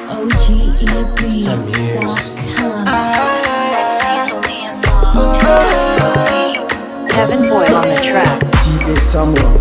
Kevin Boyle on the track. DJ Samuel.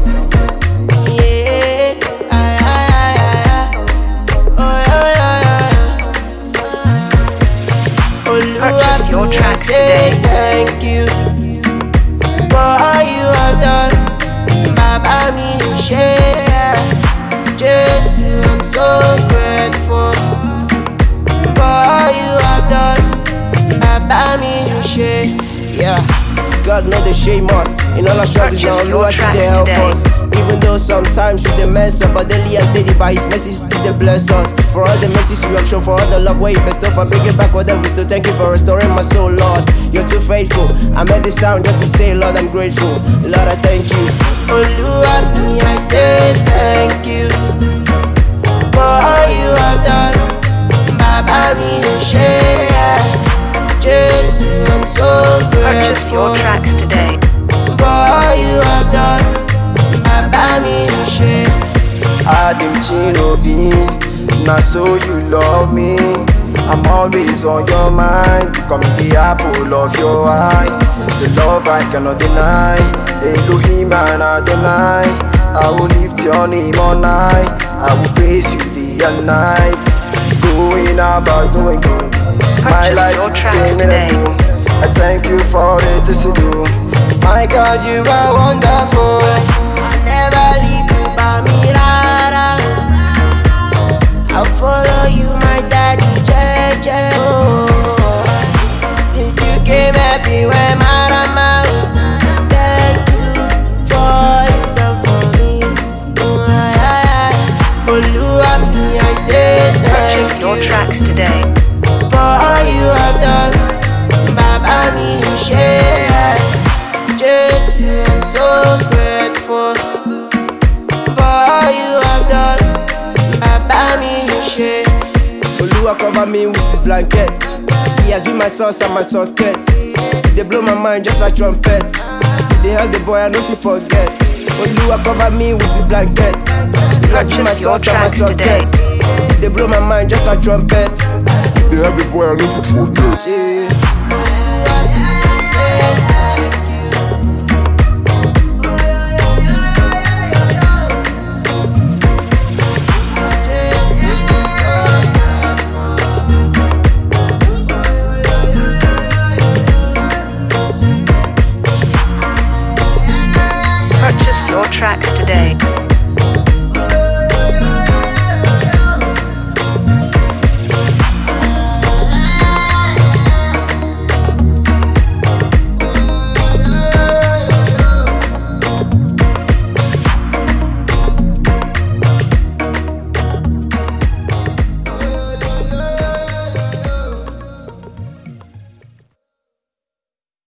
Purchase your tracks today. Thank you for all you have done. Baba mi share. Jesus, I'm so grateful for all you have done. Baba mi share. Yeah. God know they shame us. In all our struggles now, Lord still they help us. Even though sometimes we they mess up, but daily as daily by His mercy still they bless us. For all the mercies you have shown, for all the love where you bestow, for bringing back what we still. Thank you for restoring my soul, Lord. You're too faithful. I made this sound just to say, Lord, I'm grateful. Lord, I thank you. Oluwa mi, I say thank you for all you have done. Baba mi share. Jesus, I'm so grateful. Purchase your tracks today. For all you have done, Baba mi share. Adim Chinobi, now so you love me. I'm always on your mind. You call me the apple of your eye. The love I cannot deny. Elohim and Adonai. I will lift your name on high. I will praise you day and night. Going about doing good. My Purchase life your is tracks singing today. and do. I thank you for it to do. My God, you are wonderful. I never leave you by me, rara. I'll follow you, my daddy, Jeje. Oh, since you came everywhere, Marama. Thank you for all you done for me. Oluwa mi, I say Purchase thank your you tracks today. for all you have done. Baba mi share. Jesus, I'm so grateful for all you have done. Baba mi share. Oluwa cover me with His blanket. He has been my source and my socket. They blow my mind just like trumpet. They help the boy I know if you forget. Oluwa cover me with His blanket. He has been my Purchase your source and my tracks today. socket. They blow my mind just like trumpet. They have the boy I know if you forget. Yeah.